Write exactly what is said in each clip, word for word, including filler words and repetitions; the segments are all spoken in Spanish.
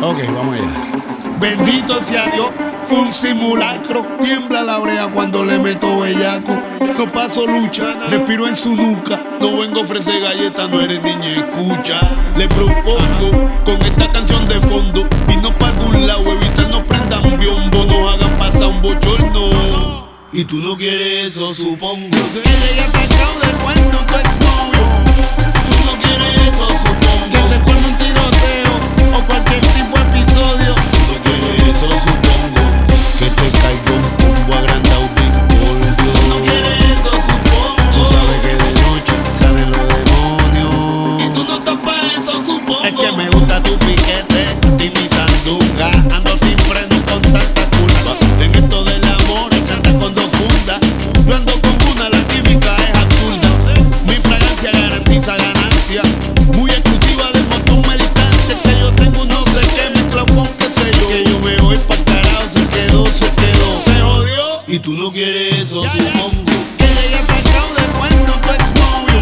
Ok, vamos allá. Bendito sea Dios, fue un simulacro. Tiembla la brea cuando le meto bellaco. No paso lucha, respiro en su nuca. No vengo a ofrecer galletas, no eres niña, escucha. Le propongo con esta canción de fondo y no para algún lado, evita no prendan biombo, nos hagan pasar un bochorno. Y tú no quieres eso, supongo. Que le haya sacado de cuerno tu exnovio. Tú no quieres eso, supongo. Que se forme un tiroteo o cualquier tipo de episodio. Tú no quieres eso, supongo. Que te caiga un combo agrandado de incordio. Tú no quieres eso, supongo. Tú sabes que de noche salen los demonios. Y tú no estás pa' eso, supongo. Es que me gusta tu piquete y mi sandunga. Ando sin freno con tanta culpa. En esto del amor hay que andar con dos fundas. Yo ando con una, la química es absurda. Mi fragancia garantiza ganancia. Muy exclusiva del montón meditante. Que yo tengo un no sé qué mezclado con qué sé yo. Que yo me voy pa'l carajo, se quedó, se quedó. Se jodió. Y tú no quieres eso, ya, supongo. Que le haya sacado de cuerno tu exnovio.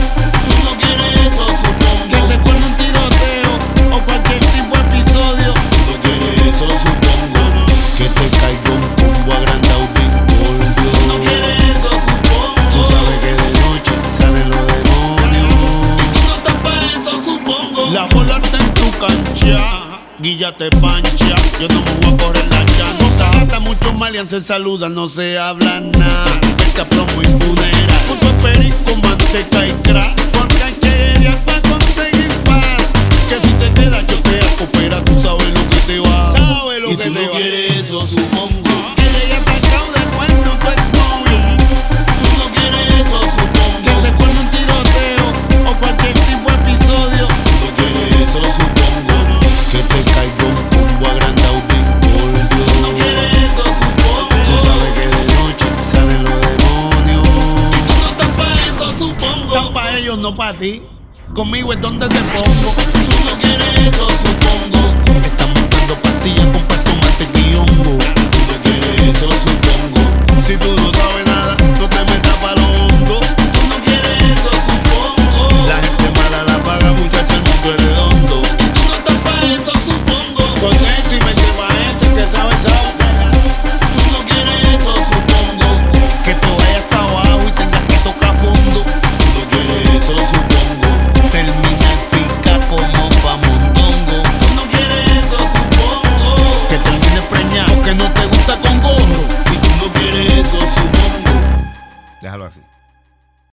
Tú no quieres eso, supongo. Que se forme un tiroteo o cualquier tipo de episodio. Tú no quieres eso, supongo. Que te caiga un combo agrandado de incordio. Tú no quieres eso, supongo. Tú sabes que de noche salen los demonios. Y tú no estás pa' eso, supongo. La bola está en tu cancha, Guilla te pancha. Yo no me voy a correr la chanza. Hasta muchos malians se saludan, no se habla nada. Vete a promo y funeral. Junto a perico, manteca y crack. Porque hay que guerrear para conseguir paz. Que si te quedas yo te acopera. Tú sabes lo que te va. Sabes lo y que te va. Y tú no quieres eso, supongo. Que le haya sacado de cuerno tu exnovio. Tú no quieres eso, supongo. Que se forme un tiroteo o cualquier tipo de episodio. Tú no quieres eso, supongo. Que te caiga un combo agrandado de incordio. Tú no quieres eso, supongo. Tú sabes que de noche salen los demonios. Y tú no estás pa' eso, supongo. Estás pa' ellos, no pa' ti. Conmigo es donde te pongo. Tú no quieres eso, supongo. Están buscando pastillas con pasto mantequillongo. Tú no quieres eso, supongo. Si tú no sabes